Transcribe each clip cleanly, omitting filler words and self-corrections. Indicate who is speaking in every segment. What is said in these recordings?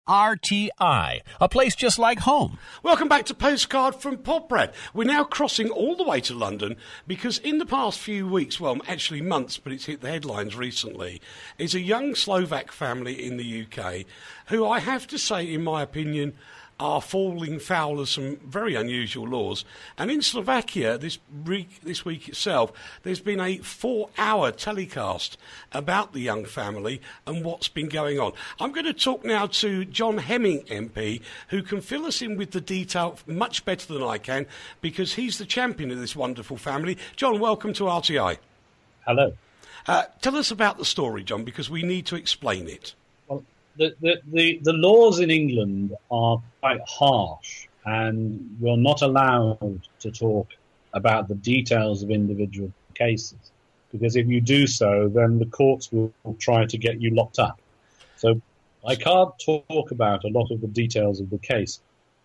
Speaker 1: RTI, a place just like home.
Speaker 2: Welcome back to Postcard from Podbrad. We're now crossing all the way to London because in the past few weeks, well, actually months, but it's hit the headlines recently, is a young Slovak family in the UK who I have to say, in my opinion, are falling foul of some very unusual laws. And in Slovakia, this week itself, there's been a 4-hour telecast about the young family and what's been going on. I'm going to talk now to John Hemming MP, who can fill us in with the detail much better than I can, because he's the champion of this wonderful family. John, welcome to RTI.
Speaker 3: Hello.
Speaker 2: Tell us about the story, John, because we need to explain it.
Speaker 3: The laws in England are quite harsh, and you're not allowed to talk about the details of individual cases, because if you do so, then the courts will try to get you locked up. So I can't talk about a lot of the details of the case.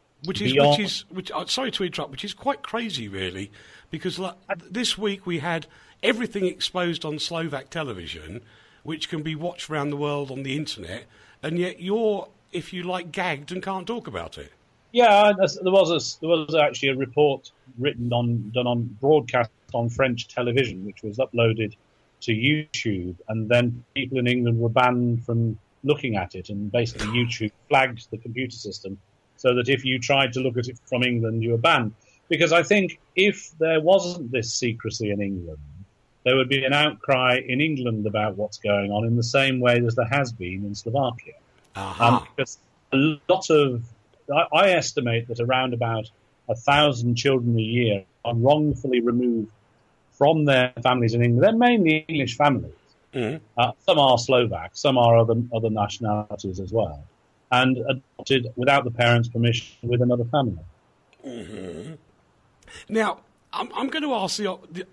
Speaker 2: Sorry to interrupt, which is quite crazy, really, because this week we had everything exposed on Slovak television, which can be watched around the world on the internet. And yet you're, if you like, gagged and can't talk about it.
Speaker 3: Yeah, there was actually a report done on broadcast on French television, which was uploaded to YouTube, and then people in England were banned from looking at it, and basically YouTube flagged the computer system so that if you tried to look at it from England, you were banned. Because I think if there wasn't this secrecy in England, there would be an outcry in England about what's going on in the same way as there has been in Slovakia. Because a lot of, I estimate that around about 1,000 children a year are wrongfully removed from their families in England. They're mainly English families. Mm-hmm. Some are Slovak, some are other nationalities as well, and adopted without the parents' permission with another family.
Speaker 2: Mm-hmm. Now, I'm going to ask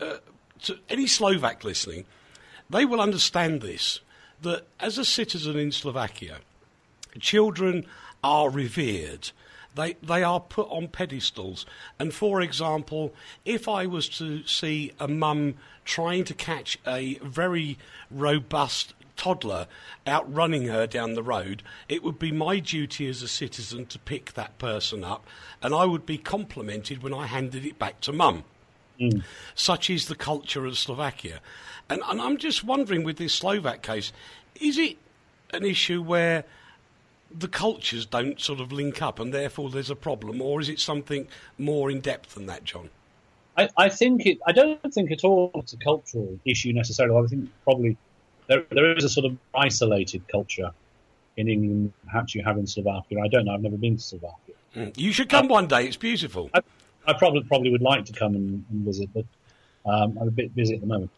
Speaker 2: to any Slovak listening, they will understand this, that as a citizen in Slovakia, children are revered. They are put on pedestals. And for example, if I was to see a mum trying to catch a very robust toddler outrunning her down the road, it would be my duty as a citizen to pick that person up, and I would be complimented when I handed it back to mum. Mm. Such is the culture of Slovakia. And I'm just wondering, with this Slovak case, is it an issue where the cultures don't sort of link up and therefore there's a problem, or is it something more in depth than that, John?
Speaker 3: I don't think at all it's a cultural issue necessarily. I think probably there is a sort of isolated culture in England, perhaps you have in Slovakia. I don't know, I've never been to Slovakia.
Speaker 2: You should come one day, it's beautiful.
Speaker 3: I probably would like to come and visit, but I'm a bit busy at the moment.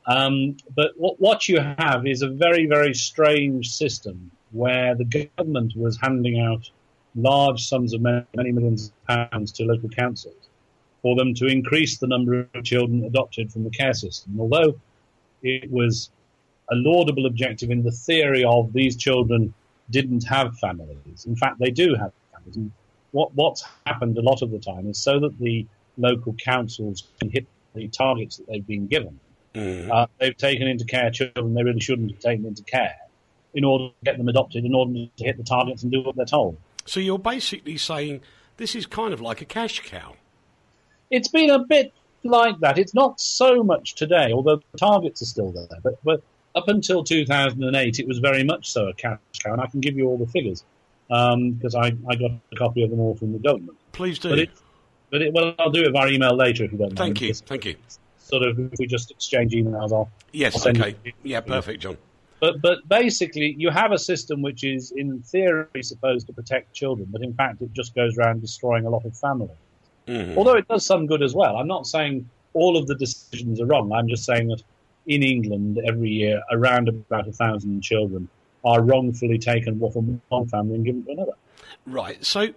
Speaker 3: But what you have is a very, very strange system where the government was handing out large sums of many millions of pounds to local councils for them to increase the number of children adopted from the care system. Although it was a laudable objective in the theory of these children didn't have families. In fact, they do have families. And what's happened a lot of the time is so that the local councils can hit the targets that they've been given. Mm. They've taken into care children they really shouldn't have taken into care in order to get them adopted, in order to hit the targets and do what they're told.
Speaker 2: So you're basically saying this is kind of like a cash cow.
Speaker 3: It's been a bit like that. It's not so much today, although the targets are still there. But up until 2008, it was very much so a cash cow, and I can give you all the figures because I got a copy of them all from the government.
Speaker 2: Please do.
Speaker 3: Well, I'll do it via email later if you don't mind.
Speaker 2: Thank you.
Speaker 3: Sort of, if we just exchange emails, I'll send
Speaker 2: okay. Yeah, perfect, John.
Speaker 3: But basically, you have a system which is, in theory, supposed to protect children, but in fact, it just goes around destroying a lot of families. Mm-hmm. Although it does some good as well. I'm not saying all of the decisions are wrong. I'm just saying that in England, every year, around about 1,000 children are wrongfully taken from one family and given to another.
Speaker 2: Right. So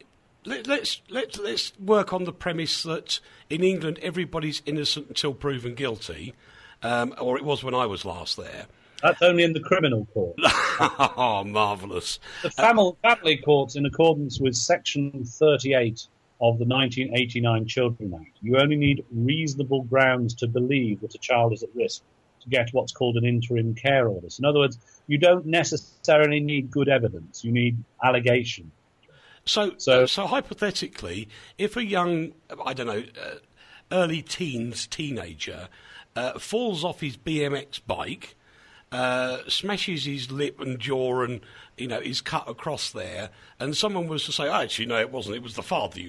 Speaker 2: let's work on the premise that in England everybody's innocent until proven guilty, or it was when I was last there.
Speaker 3: That's only in the criminal court.
Speaker 2: Oh, marvellous.
Speaker 3: The family courts, in accordance with Section 38 of the 1989 Children Act, you only need reasonable grounds to believe that a child is at risk to to get what's called an interim care order. So in other words, you don't necessarily need good evidence. You need allegation.
Speaker 2: So hypothetically, if a young, I don't know, early teenager falls off his BMX bike, smashes his lip and jaw and, is cut across there, and someone was to say, actually, no, it wasn't, it was the father,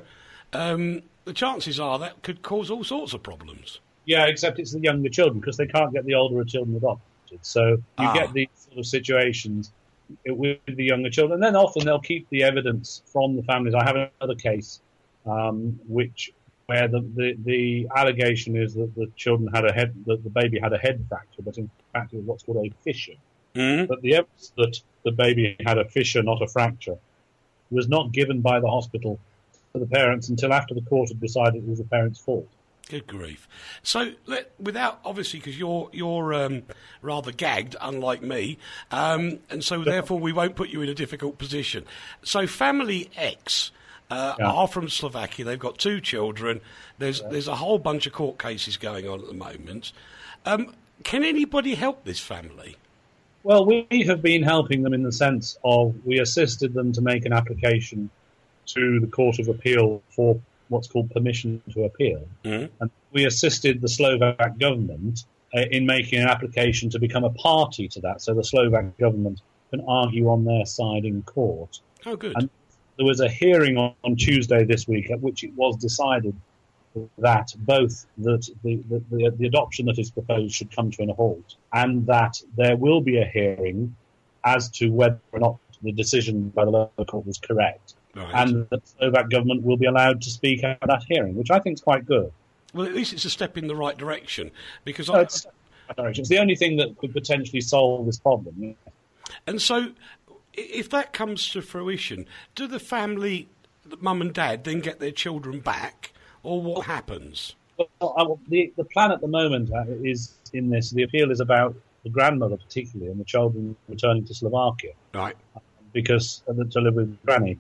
Speaker 2: the chances are that could cause all sorts of problems.
Speaker 3: Yeah, except it's the younger children, because they can't get the older children adopted. So you get these sort of situations with the younger children. And then often they'll keep the evidence from the families. I have another case where the allegation is that the children had the baby had a head fracture, but in fact it was what's called a fissure. Mm-hmm. But the evidence that the baby had a fissure, not a fracture, was not given by the hospital to the parents until after the court had decided it was the parents' fault.
Speaker 2: Good grief! So, without obviously, because you're rather gagged, unlike me, and so therefore we won't put you in a difficult position. So, family X are from Slovakia. They've got 2 children. There's a whole bunch of court cases going on at the moment. Can anybody help this family?
Speaker 3: Well, we have been helping them in the sense of we assisted them to make an application to the Court of Appeal for what's called permission to appeal. Mm-hmm. And we assisted the Slovak government in making an application to become a party to that, so the Slovak government can argue on their side in court.
Speaker 2: Oh, good.
Speaker 3: And there was a hearing on Tuesday this week at which it was decided that both the adoption that is proposed should come to an halt, and that there will be a hearing as to whether or not the decision by the local court was correct. Right. And the Slovak government will be allowed to speak at that hearing, which I think is quite good.
Speaker 2: Well, at least it's a step in the right direction, because
Speaker 3: it's the only thing that could potentially solve this problem. Yeah.
Speaker 2: And so, if that comes to fruition, do the family, the mum and dad, then get their children back, or what happens?
Speaker 3: Well, the plan at the moment is in this. The appeal is about the grandmother, particularly, and the children returning to Slovakia,
Speaker 2: right?
Speaker 3: Because to live with granny.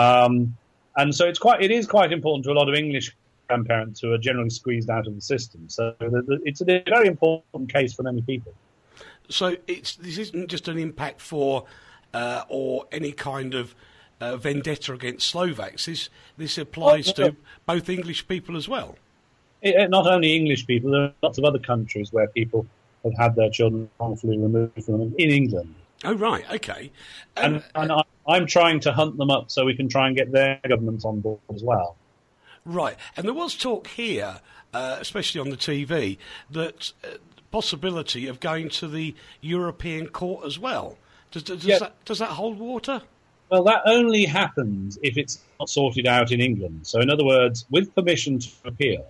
Speaker 3: And so it is quite important to a lot of English grandparents who are generally squeezed out of the system. So it's a very important case for many people.
Speaker 2: So this isn't just an impact for or any kind of vendetta against Slovaks. This applies to both English people as well.
Speaker 3: Not only English people, there are lots of other countries where people have had their children wrongfully removed from them. In England.
Speaker 2: Oh, right, okay.
Speaker 3: And I'm trying to hunt them up so we can try and get their governments on board as well.
Speaker 2: Right, and there was talk here, especially on the TV, that possibility of going to the European Court as well. Does that hold water?
Speaker 3: Well, that only happens if it's not sorted out in England. So, in other words, with permission to appeal,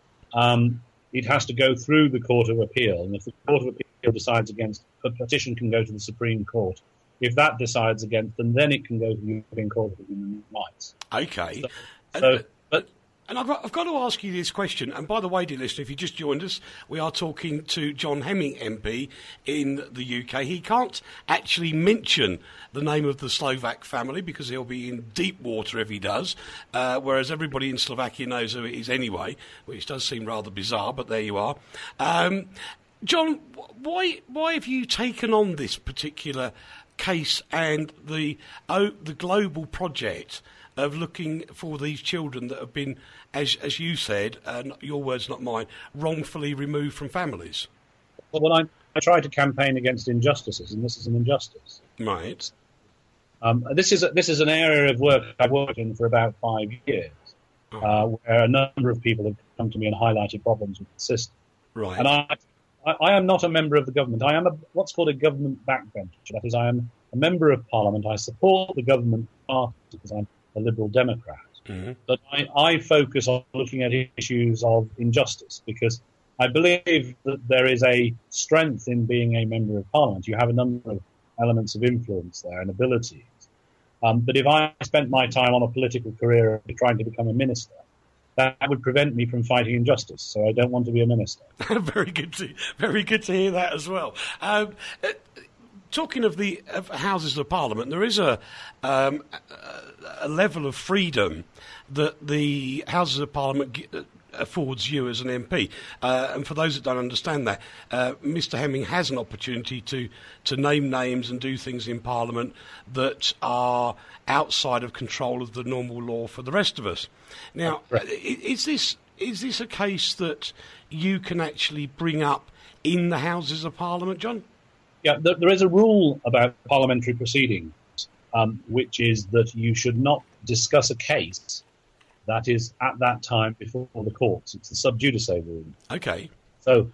Speaker 3: it has to go through the Court of Appeal, and if the Court of Appeal decides against, a petition can go to the Supreme Court. If that decides against them, then it can go to the European Court of Human Rights.
Speaker 2: Okay. And I've got to ask you this question. And by the way, dear listener, if you just joined us, we are talking to John Hemming MP in the UK. He can't actually mention the name of the Slovak family because he'll be in deep water if he does, whereas everybody in Slovakia knows who it is anyway, which does seem rather bizarre, but there you are. John, why have you taken on this particular case and the global project of looking for these children that have been, as you said, your words not mine, wrongfully removed from families?
Speaker 3: Well, I try to campaign against injustices, and this is an injustice.
Speaker 2: Right.
Speaker 3: This is an area of work I've worked in for about 5 years, where a number of people have come to me and highlighted problems with the system.
Speaker 2: Right.
Speaker 3: And I am not a member of the government. I am what's called a government backbencher. That is, I am a member of Parliament. I support the government party because I'm a Liberal Democrat. Mm-hmm. But I focus on looking at issues of injustice because I believe that there is a strength in being a member of Parliament. You have a number of elements of influence there and abilities. But if I spent my time on a political career trying to become a minister, that would prevent me from fighting injustice. So I don't want to be a minister.
Speaker 2: Very good to hear that as well. Talking of the Houses of Parliament, there is a level of freedom that the Houses of Parliament affords you as an MP. And for those that don't understand that, Mr Hemming has an opportunity to name names and do things in Parliament that are outside of control of the normal law for the rest of us. Now, is this a case that you can actually bring up in the Houses of Parliament, John?
Speaker 3: Yeah, there is a rule about parliamentary proceedings, which is that you should not discuss a case that is at that time before the courts. It's the sub judice rule.
Speaker 2: Okay.
Speaker 3: So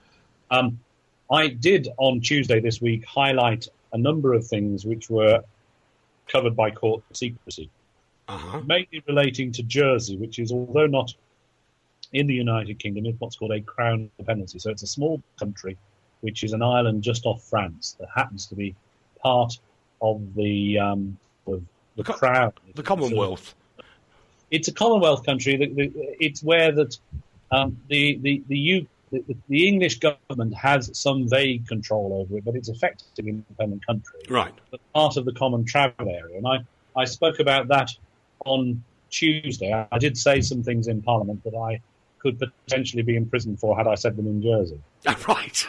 Speaker 3: I did on Tuesday this week highlight a number of things which were covered by court secrecy, mainly relating to Jersey, which is, although not in the United Kingdom, is what's called a crown dependency. So it's a small country, which is an island just off France that happens to be part of the crown.
Speaker 2: The Commonwealth.
Speaker 3: It's a Commonwealth country. It's where that the English government has some vague control over it, but it's effectively an independent country.
Speaker 2: Right.
Speaker 3: But part of the common travel area. And I spoke about that on Tuesday. I did say some things in Parliament that I could potentially be imprisoned for had I said them in Jersey.
Speaker 2: Right.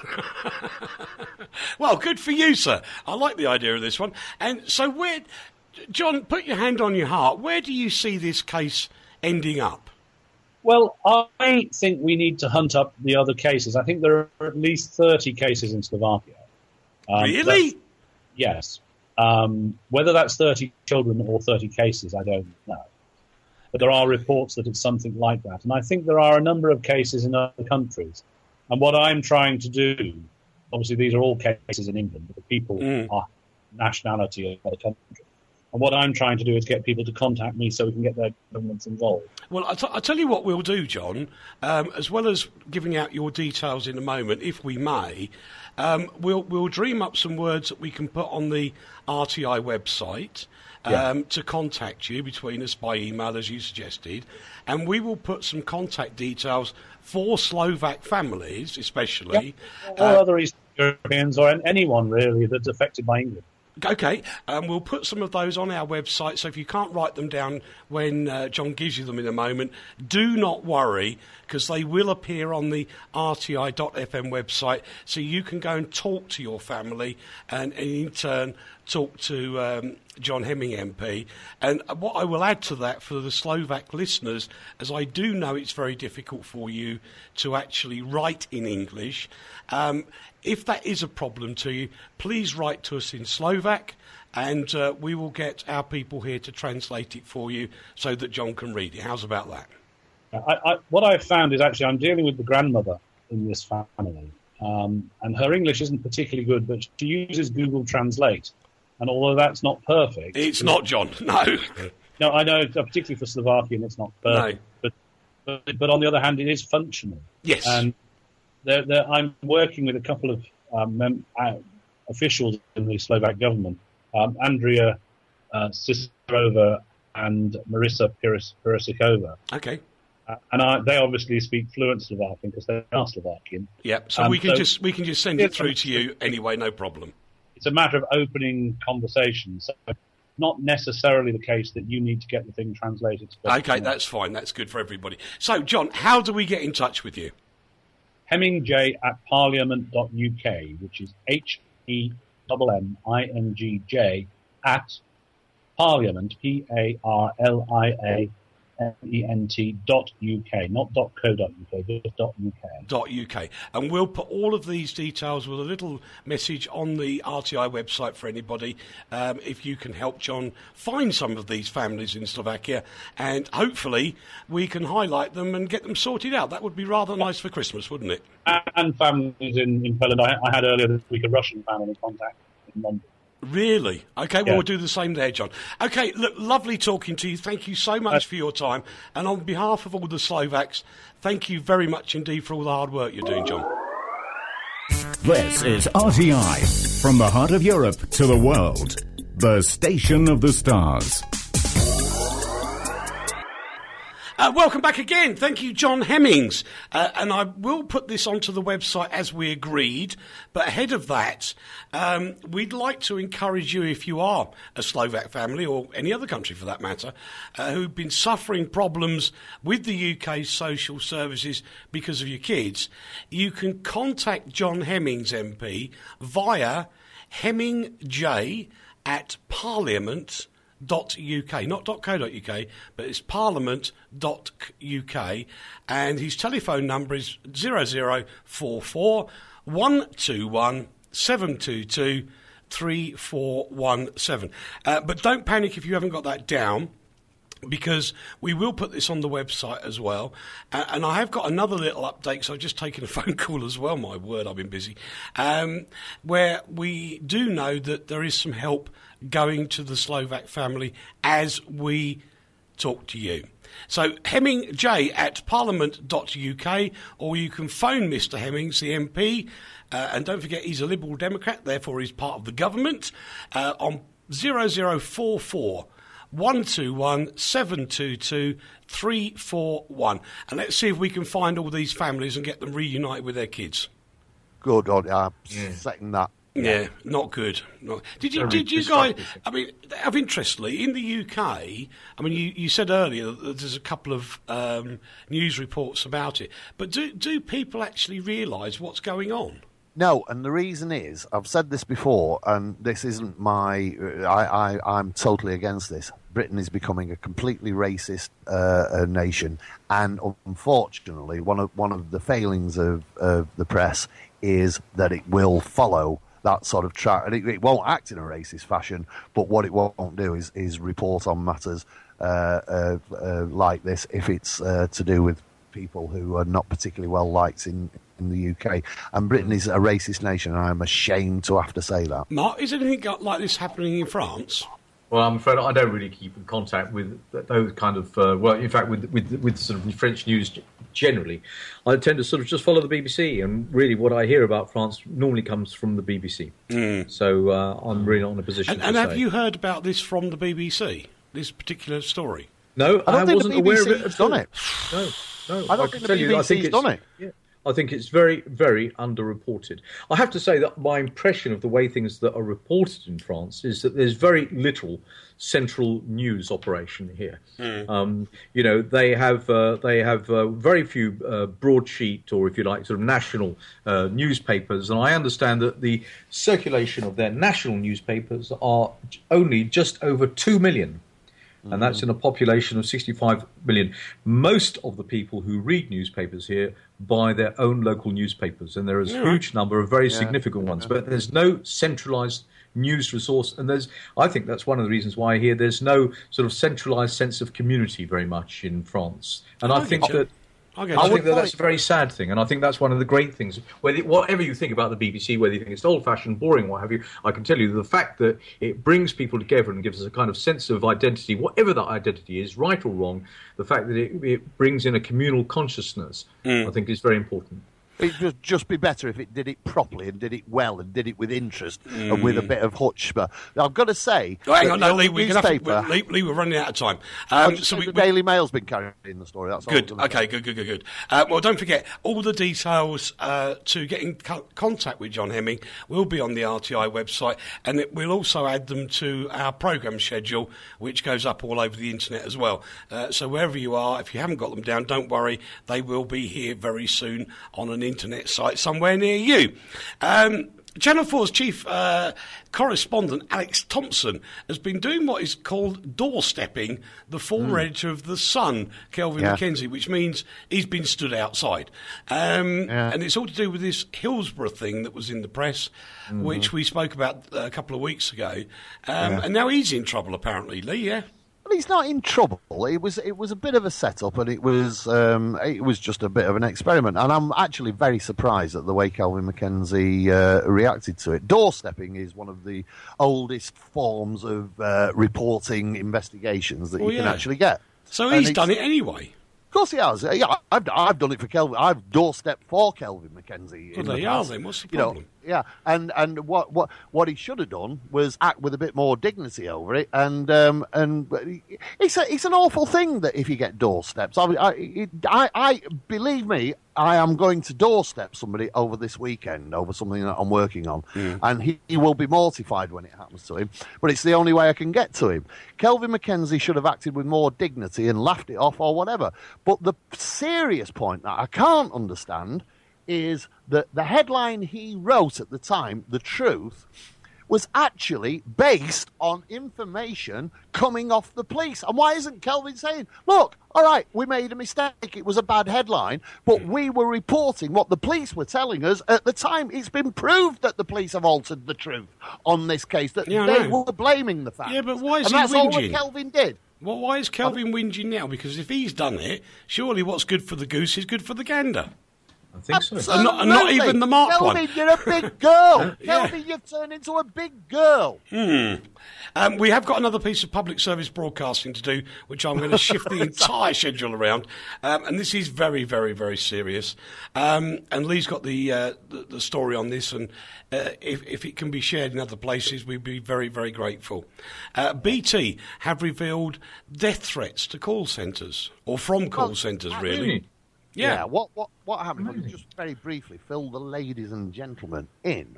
Speaker 2: Well, good for you, sir. I like the idea of this one. And so John, put your hand on your heart. Where do you see this case ending up?
Speaker 3: Well, I think we need to hunt up the other cases. I think there are at least 30 cases in Slovakia.
Speaker 2: Really?
Speaker 3: Yes. Whether that's 30 children or 30 cases, I don't know. But there are reports that it's something like that. And I think there are a number of cases in other countries. And what I'm trying to do, obviously these are all cases in England, but the people are nationality of other countries. And what I'm trying to do is get people to contact me so we can get their governments involved.
Speaker 2: Well, I'll tell you what we'll do, John. As well as giving out your details in a moment, if we may, we'll dream up some words that we can put on the RTI website to contact you between us by email, as you suggested. And we will put some contact details for Slovak families, especially.
Speaker 3: Or other Eastern Europeans or anyone, really, that's affected by England.
Speaker 2: Okay, we'll put some of those on our website, so if you can't write them down when John gives you them in a moment, do not worry, because they will appear on the rti.fm website, so you can go and talk to your family and in turn talk to John Hemming MP. And what I will add to that for the Slovak listeners, as I do know it's very difficult for you to actually write in English, if that is a problem to you, please write to us in Slovak, and we will get our people here to translate it for you so that John can read it. How's about that?
Speaker 3: What I've found is actually I'm dealing with the grandmother in this family, and her English isn't particularly good, but she uses Google Translate. And although that's not perfect...
Speaker 2: It's not, John, no.
Speaker 3: No, I know, particularly for Slovakian, it's not perfect. No. But on the other hand, it is functional.
Speaker 2: Yes.
Speaker 3: And I'm working with a couple of officials in the Slovak government, Andrea Sisterova and Marisa Pirasikova.
Speaker 2: Okay.
Speaker 3: And they obviously speak fluent Slovakian because they are Slovakian.
Speaker 2: Yep. So we can just send it through to you anyway, no problem.
Speaker 3: It's a matter of opening conversations. So not necessarily the case that you need to get the thing translated.
Speaker 2: Okay, that's fine. That's good for everybody. So, John, how do we get in touch with you?
Speaker 3: HemmingJ@parliament.uk, which is HEMMINGJ at Parliament, PARLIAMENT.UK, not .co.uk, just .uk.
Speaker 2: And we'll put all of these details with a little message on the RTI website for anybody, if you can help John find some of these families in Slovakia, and hopefully we can highlight them and get them sorted out. That would be rather nice for Christmas, wouldn't it?
Speaker 3: And families in Poland. I had earlier this week a Russian family contact in London.
Speaker 2: Really? Okay, well, we'll do the same there, John. Okay, look, lovely talking to you. Thank you so much for your time. And on behalf of all the Slovaks, thank you very much indeed for all the hard work you're doing, John.
Speaker 1: This is RTI, from the heart of Europe to the world. The Station of the Stars.
Speaker 2: Welcome back again. Thank you, John Hemmings. And I will put this onto the website as we agreed. But ahead of that, we'd like to encourage you, if you are a Slovak family, or any other country for that matter, who've been suffering problems with the UK's social services because of your kids, you can contact John Hemmings MP via hemmingjay@parliament.uk, not .co.uk, but it's parliament.uk, and his telephone number is 0044 121 722 3417. But don't panic if you haven't got that down, because we will put this on the website as well. And I have got another little update, so I've just taken a phone call as well, my word, I've been busy, where we do know that there is some help going to the Slovak family as we talk to you. So hemmingjay@parliament.uk, or you can phone Mr Hemmings, the MP, and don't forget he's a Liberal Democrat, therefore he's part of the government, on 0044 121 722 341. And let's see if we can find all these families and get them reunited with their kids.
Speaker 4: Good, I'm second that.
Speaker 2: Yeah, not good. Did you guys, I mean, of interestly, in the UK, I mean, you said earlier that there's a couple of news reports about it, but do people actually realise what's going on?
Speaker 4: No, and the reason is, I've said this before, and this isn't I'm totally against this. Britain is becoming a completely racist nation, and unfortunately, one of the failings of the press is that it will follow that sort of track, and it won't act in a racist fashion, but what it won't do is report on matters like this if it's to do with people who are not particularly well liked in the UK. And Britain is a racist nation, and I'm ashamed to have to say that.
Speaker 2: Mark, is anything like this happening in France?
Speaker 5: Well, I'm afraid I don't really keep in contact with those kind of, in fact, with sort of French news generally. I tend to sort of just follow the BBC, and really what I hear about France normally comes from the BBC. So I'm really not in a position to say.
Speaker 2: And have you heard about this from the BBC, this particular story?
Speaker 5: No, I wasn't aware of it.
Speaker 4: Done it.
Speaker 5: No.
Speaker 4: I don't think the BBC's done it.
Speaker 5: Yeah. I think it's very, very underreported. I have to say that my impression of the way things that are reported in France is that there's very little central news operation here. They have very few broadsheet, or if you like, sort of national newspapers, and I understand that the circulation of their national newspapers are only just over 2 million. And that's in a population of 65 million. Most of the people who read newspapers here buy their own local newspapers, and there is a huge number of very significant ones. But there's no centralised news resource, and I think that's one of the reasons why here there's no sort of centralised sense of community very much in France. And I think that that's a very sad thing, and I think that's one of the great things. Whatever you think about the BBC, whether you think it's old-fashioned, boring, what have you, I can tell you the fact that it brings people together and gives us a kind of sense of identity, whatever that identity is, right or wrong, the fact that it brings in a communal consciousness, I think is very important.
Speaker 4: It would just be better if it did it properly and did it well and did it with interest and with a bit of chutzpah. Now, I've got to say...
Speaker 2: hang on, Lee, Lee, we're running out of time.
Speaker 4: The Daily Mail's been carrying the story. That's all.
Speaker 2: Good. Okay, good. Well, don't forget, all the details to get in contact with John Hemming will be on the RTI website, and we'll also add them to our programme schedule, which goes up all over the internet as well. So wherever you are, if you haven't got them down, don't worry. They will be here very soon on an internet site somewhere near you. Channel 4's chief correspondent, Alex Thompson, has been doing what is called doorstepping the former editor of The Sun, Kelvin Mackenzie, which means he's been stood outside. And it's all to do with this Hillsborough thing that was in the press, which we spoke about a couple of weeks ago. And now he's in trouble, apparently, Lee, yeah?
Speaker 4: Well, he's not in trouble. It was a bit of a setup, and it was just a bit of an experiment. And I'm actually very surprised at the way Kelvin Mackenzie reacted to it. Doorstepping is one of the oldest forms of reporting investigations that you can actually get.
Speaker 2: So he's done it anyway.
Speaker 4: Of course he has. Yeah, I've done it for Kelvin. I've doorstepped for Kelvin Mackenzie.
Speaker 2: Well, there you are then. What's the problem?
Speaker 4: Yeah, and what he should have done was act with a bit more dignity over it, and it's an awful thing that if you get doorsteps. I believe me, I am going to doorstep somebody over this weekend over something that I'm working on, and he will be mortified when it happens to him. But it's the only way I can get to him. Kelvin MacKenzie should have acted with more dignity and laughed it off or whatever. But the serious point that I can't understand is that the headline he wrote at the time, The Truth, was actually based on information coming off the police. And why isn't Kelvin saying, look, all right, we made a mistake, it was a bad headline, but we were reporting what the police were telling us at the time. It's been proved that the police have altered the truth on this case, that they were blaming the facts.
Speaker 2: Yeah, but why is
Speaker 4: and
Speaker 2: he
Speaker 4: that's
Speaker 2: whinging?
Speaker 4: all that Kelvin did.
Speaker 2: Well, why is Kelvin whinging now? Because if he's done it, surely what's good for the goose is good for the gander.
Speaker 5: I think so.
Speaker 4: Absolutely.
Speaker 2: And not even the marked
Speaker 4: Kelvin,
Speaker 2: one.
Speaker 4: you're a big girl.
Speaker 2: Yeah.
Speaker 4: Kelvin, you've turned into a big girl.
Speaker 2: We have got another piece of public service broadcasting to do, which I'm going to shift the entire schedule around. And this is very, very, very serious. And Lee's got the story on this, and if it can be shared in other places, we'd be very, very grateful. BT have revealed death threats to call centres, or from call centres, really.
Speaker 5: Really?
Speaker 4: Yeah. What happened? Let me just very briefly fill the ladies and gentlemen in.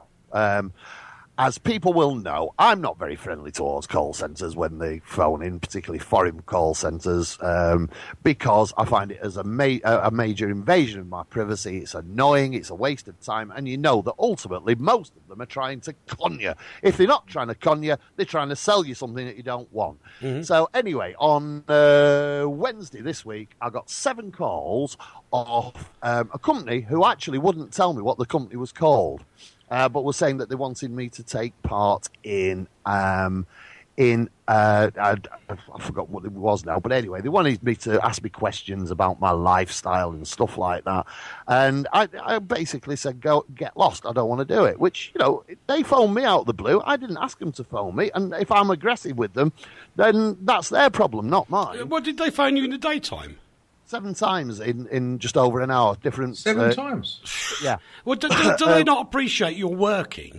Speaker 4: As people will know, I'm not very friendly towards call centres when they phone in, particularly foreign call centres, because I find it as a major invasion of my privacy. It's annoying, it's a waste of time, and you know that ultimately most of them are trying to con you. If they're not trying to con you, they're trying to sell you something that you don't want. So anyway, on Wednesday this week, I got 7 calls off a company who actually wouldn't tell me what the company was called. But was saying that they wanted me to take part in I forgot what it was now, but anyway, they wanted me to ask me questions about my lifestyle and stuff like that. And I basically said, go get lost. I don't want to do it, which, you know, they phoned me out of the blue. I didn't ask them to phone me. And if I'm aggressive with them, then that's their problem, not mine.
Speaker 2: What did they phone you in the daytime?
Speaker 4: 7 times in just over an hour. Different
Speaker 5: 7 times?
Speaker 4: Yeah.
Speaker 2: Well, do they not appreciate you're working?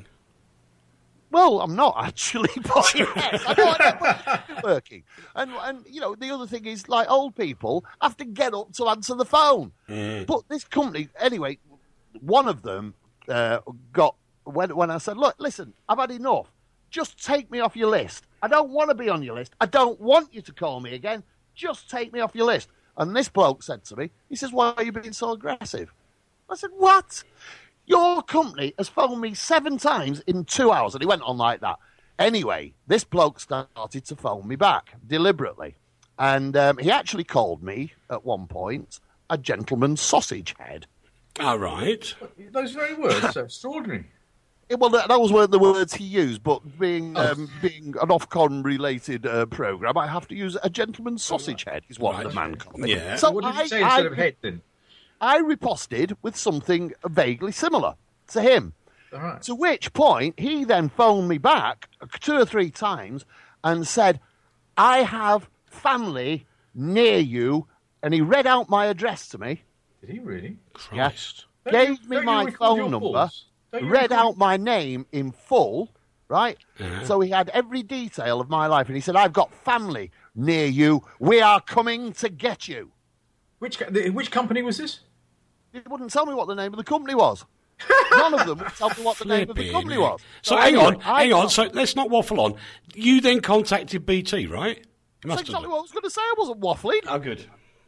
Speaker 4: Well, I'm not actually, but yes, I know I'm working. And you know, the other thing is, like, old people have to get up to answer the phone. But this company, anyway, one of them got, when I said, look, listen, I've had enough. Just take me off your list. I don't want to be on your list. I don't want you to call me again. Just take me off your list. And this bloke said to me, he says, why are you being so aggressive? I said, what? Your company has phoned me 7 times in 2 hours. And he went on like that. Anyway, this bloke started to phone me back deliberately. And he actually called me, at one point, a gentleman's sausage head.
Speaker 2: All right.
Speaker 5: Those very words are extraordinary.
Speaker 4: Well, those weren't the words he used, but being an Ofcom related programme, I have to use a gentleman's sausage head, is what the man called it.
Speaker 2: Yeah.
Speaker 4: So
Speaker 5: What did you say instead of head, then?
Speaker 4: I riposted with something vaguely similar to him.
Speaker 5: All right.
Speaker 4: To which point, he then phoned me back 2 or 3 times and said, I have family near you. And he read out my address to me.
Speaker 5: Did he really?
Speaker 2: Christ.
Speaker 4: Gave me my phone number. Read out my name in full, right? So he had every detail of my life. And he said, I've got family near you. We are coming to get you.
Speaker 5: Which company was this?
Speaker 4: He wouldn't tell me what the name of the company was. None of them would tell me what the name of the company was.
Speaker 2: So hang on. So let's not waffle on. You then contacted BT, right?
Speaker 4: That's exactly what I was going to say. I wasn't waffling.
Speaker 2: Oh, good.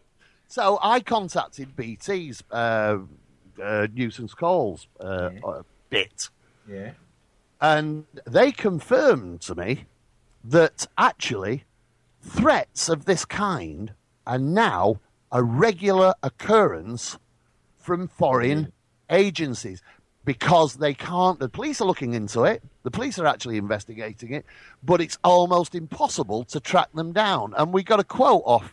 Speaker 4: So I contacted BT's nuisance calls bit.
Speaker 5: Yeah.
Speaker 4: And they confirmed to me that actually threats of this kind are now a regular occurrence from foreign agencies because they can't. The police are looking into it. The police are actually investigating it, but it's almost impossible to track them down. And we got a quote off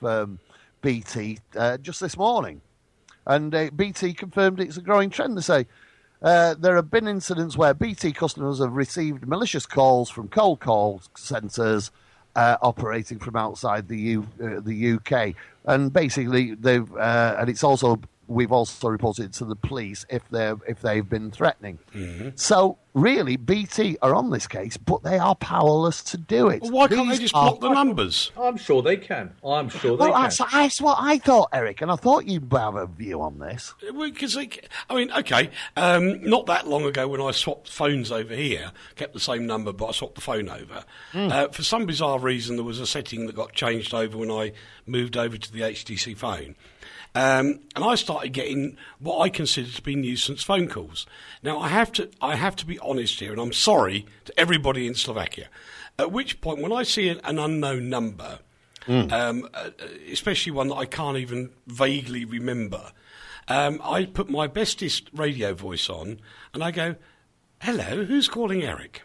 Speaker 4: BT just this morning, and BT confirmed it's a growing trend. They say there have been incidents where BT customers have received malicious calls from cold call centres operating from outside the UK, and basically they've and it's also we've also reported to the police if they've been threatening. Mm-hmm. So really, BT are on this case, but they are powerless to do it.
Speaker 2: Well, why can't they just block the numbers?
Speaker 5: I'm sure they can. That's
Speaker 4: what I thought, Eric, and I thought you'd have a view on this.
Speaker 2: Because, not that long ago when I swapped phones over here, kept the same number, but I swapped the phone over. For some bizarre reason, there was a setting that got changed over when I moved over to the HTC phone. And I started getting what I consider to be nuisance phone calls. Now, I have to be honest here, and I'm sorry to everybody in Slovakia. At which point, when I see an unknown number, especially one that I can't even vaguely remember, I put my bestest radio voice on, and I go, "Hello, who's calling Eric?"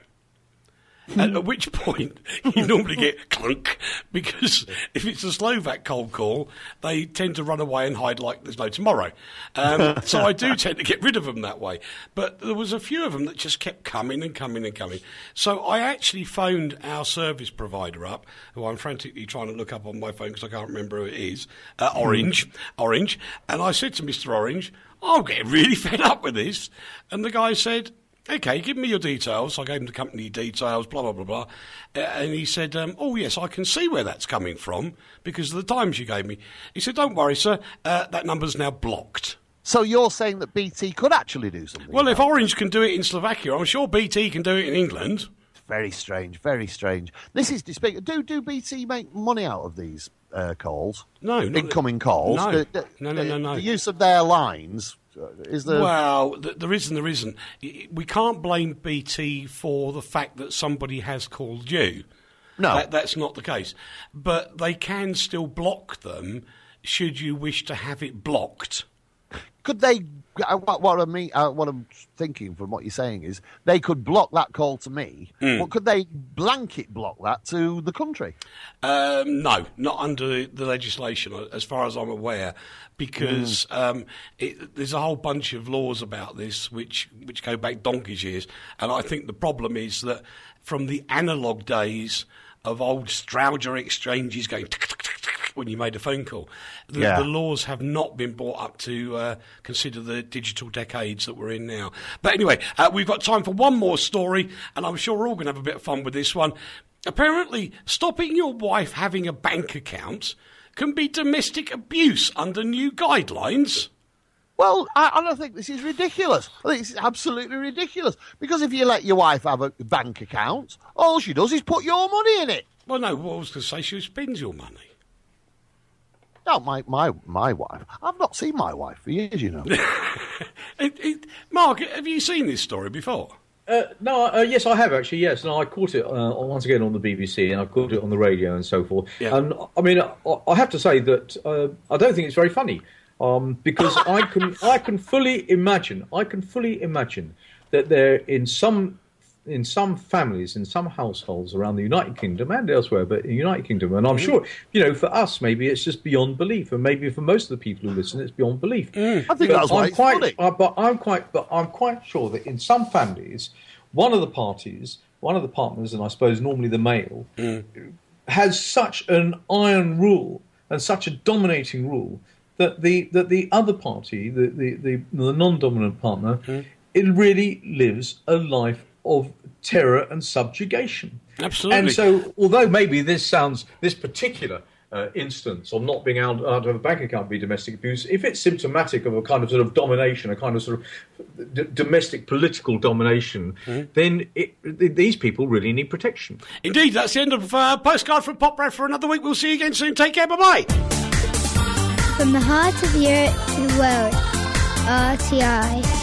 Speaker 2: At which point, you normally get clunk, because if it's a Slovak cold call, they tend to run away and hide like there's no tomorrow. So I do tend to get rid of them that way. But there was a few of them that just kept coming and coming and coming. So I actually phoned our service provider up, who I'm frantically trying to look up on my phone because I can't remember who it is, Orange. And I said to Mr. Orange, I'm getting really fed up with this. And the guy said, "Okay, give me your details." I gave him the company details, blah, blah, blah, blah. And he said, "Oh, yes, I can see where that's coming from because of the times you gave me." He said, "Don't worry, sir, that number's now blocked."
Speaker 4: So you're saying that BT could actually do something?
Speaker 2: Well, if Orange can do it in Slovakia, I'm sure BT can do it in England.
Speaker 4: Very strange, very strange. This is despicable. Do BT make money out of these calls?
Speaker 2: No.
Speaker 4: Incoming calls?
Speaker 2: No.
Speaker 4: No. The use of their lines... Is there...
Speaker 2: Well, there isn't. We can't blame BT for the fact that somebody has called you.
Speaker 4: No.
Speaker 2: That's not the case. But they can still block them should you wish to have it blocked.
Speaker 4: Could they... What I'm thinking from what you're saying is they could block that call to me, but could they blanket block that to the country?
Speaker 2: No, not under the legislation, as far as I'm aware, because there's a whole bunch of laws about this which go back donkey's years, and I think the problem is that from the analogue days of old Strowger exchanges going when you made a phone call, the laws have not been brought up to consider the digital decades that we're in now. But anyway, we've got time for one more story, and I'm sure we're all going to have a bit of fun with this one. Apparently, stopping your wife having a bank account can be domestic abuse under new guidelines.
Speaker 4: Well, I don't think this is ridiculous. I think it's absolutely ridiculous. Because if you let your wife have a bank account, all she does is put your money in it.
Speaker 2: Well, no, what I was going to say, she spends your money.
Speaker 4: No, my wife. I've not seen my wife for years, you know.
Speaker 2: Mark, have you seen this story before?
Speaker 5: No, yes, I have actually. Yes, and I caught it once again on the BBC, and I caught it on the radio and so forth. Yeah. And I mean, I have to say that I don't think it's very funny because I can fully imagine that there in some families, in some households around the United Kingdom and elsewhere, but in the United Kingdom, and I'm sure, for us, maybe it's just beyond belief, and maybe for most of the people who listen, it's beyond belief.
Speaker 4: I think that's why it's funny.
Speaker 5: But I'm quite sure that in some families, one of the partners, and I suppose normally the male, has such an iron rule and such a dominating rule that the other party, the non-dominant partner, it really lives a life of terror and subjugation.
Speaker 2: Absolutely.
Speaker 5: And so, although maybe this particular instance of not being able to have a bank account be domestic abuse, if it's symptomatic of a kind of sort of domination, a kind of sort of domestic political domination, then these people really need protection.
Speaker 2: Indeed, that's the end of Postcard from Pop Ref for another week. We'll see you again soon. Take care. Bye-bye.
Speaker 6: From the heart of Europe to the world, RTI.